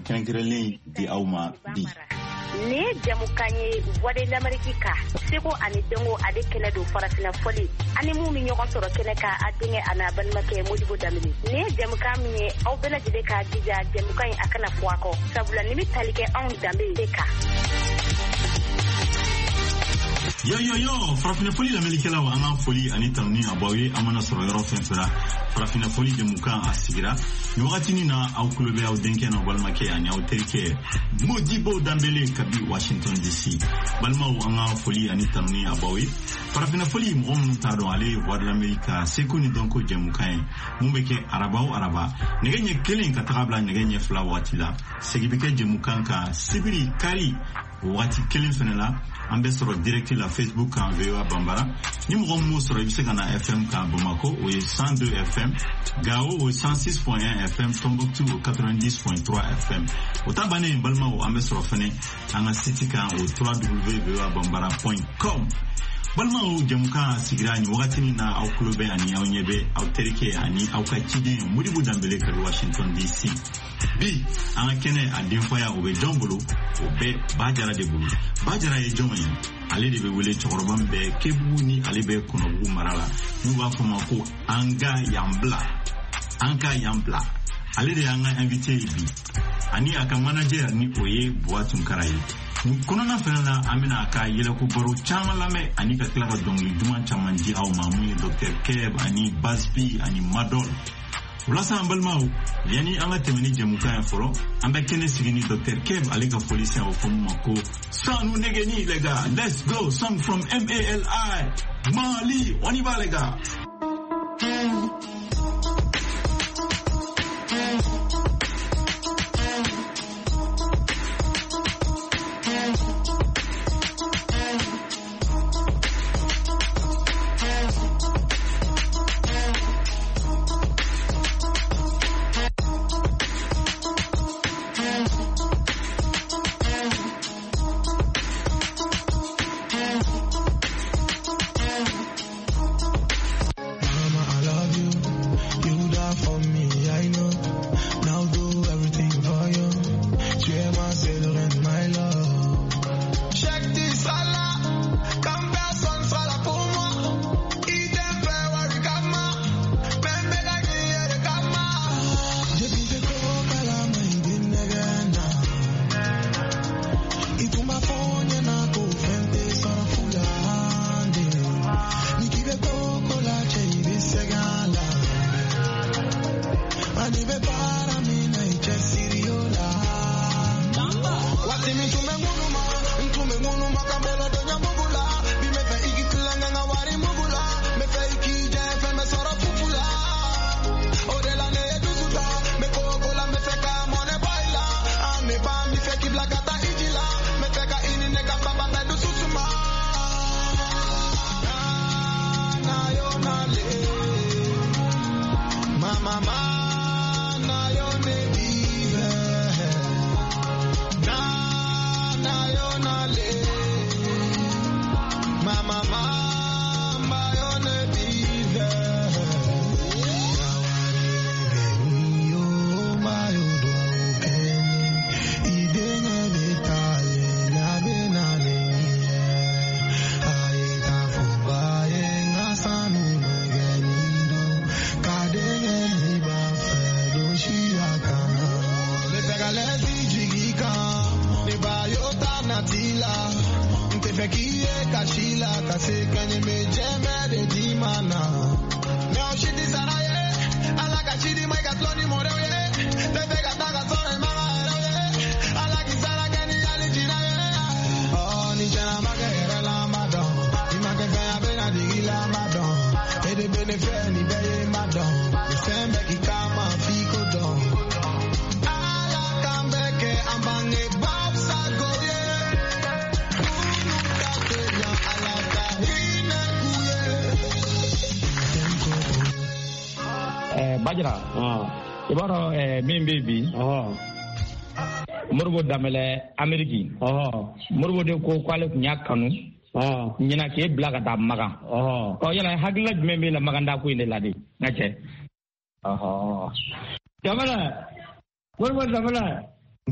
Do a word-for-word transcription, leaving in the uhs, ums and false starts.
kɛrɛnkɛrɛnlen di aw ma bi. Ni jamukan ye voix de l'Amérique ka seko ani dengo ale kɛnɛ don farafina fɔli ani mun mi ɲɔgɔn sɔrɔ kɛnɛ ka a denkɛ ana balimakɛ Modibo Damini. Ni jamukan min ye aw bɛɛ lajɛlen ka jija jamukan in a kana fɔ a kɔ sabula ni mi tali kɛ anw danbe de kan. Yo yo yo, farafina foli lamɛnnikɛlaw an ka foli ani tanuni a b'aw ye an mana sɔrɔ yɔrɔ fɛn fɛn la farafina foli jamukan a sigira nin wagatinin na aw tulo bɛ aw denkɛ n'aw balimakɛ ani aw terikɛ Modibo Dambele kabi Washington D C. Balimaw an ka foli ani tanuni a b'aw ye farafina foli mɔgɔ minnu t'a dɔn ale ye voix de l'Amérique seko ni dɔnko jamukan ye mun bɛ kɛ araba o araba nɛgɛ ɲɛ kelen ka taga bila nɛgɛ ɲɛ fila wagati la segi bɛ kɛ jamukan kan sibiri kari wagati kelen fɛnɛ la an bɛ sɔrɔ direct la Facebook kan V O A Bambara ni mɔgɔ minnu sɔrɔ i bɛ se ka na F M kan Bamako o ye cent deux F M Gao o ye cent six point un F M Tombouctou o quatre-vingt-dix point trois F M o ta bannen balimaw an bɛ sɔrɔ fɛnɛ an ka site kan o w w w point v o a bambara point com. Balimaw jamukan sigira ni wagatinin na aw kulo bɛ ani aw ɲɛ bɛ aw terikɛ ani aw ka ciden Modibo Dambele ka Washington D C. Bi an ka kɛnɛ a denfaya o bɛ jɔn bolo o bɛ Bajara de bolo. Bajara ye jɔn ye ale de bɛ wele cɛkɔrɔba min bɛ Kebugu ni ale bɛ Kɔnɔbugu mara la n'u b'a fɔ ma ko an ka yan bila an ka yan bila ale de y'an ka invité ye bi ani a ka manager ni o ye Buwa Tunkara ye. Kɔnɔna fɛnɛ na an bɛna a ka yɛlɛko baro caman lamɛn ani ka tila ka dɔnkili duman caman di aw ma mun ye Docteur Keb ani Bazbi ani Madol. Walasa an balimaw yani an ka tɛmɛ ni jamukan ye fɔlɔ an bɛ kɛnɛ sigi ni Docteur Keb ale ka foli siyan o fɔ mun ma ko sanu negeni les gars, let's go, song from M A L I Mali, on y va les gars. Bajara i b'a dɔn min bɛ bi Modibo Dambele Ameriki Modibo de ko k'ale tun y'a kanu ɲinan k'e bila ka taa Magan ɔ yala hakilina jumɛn b'e la Maganda ko in de la de n ka cɛ Dambele Modibo Dambele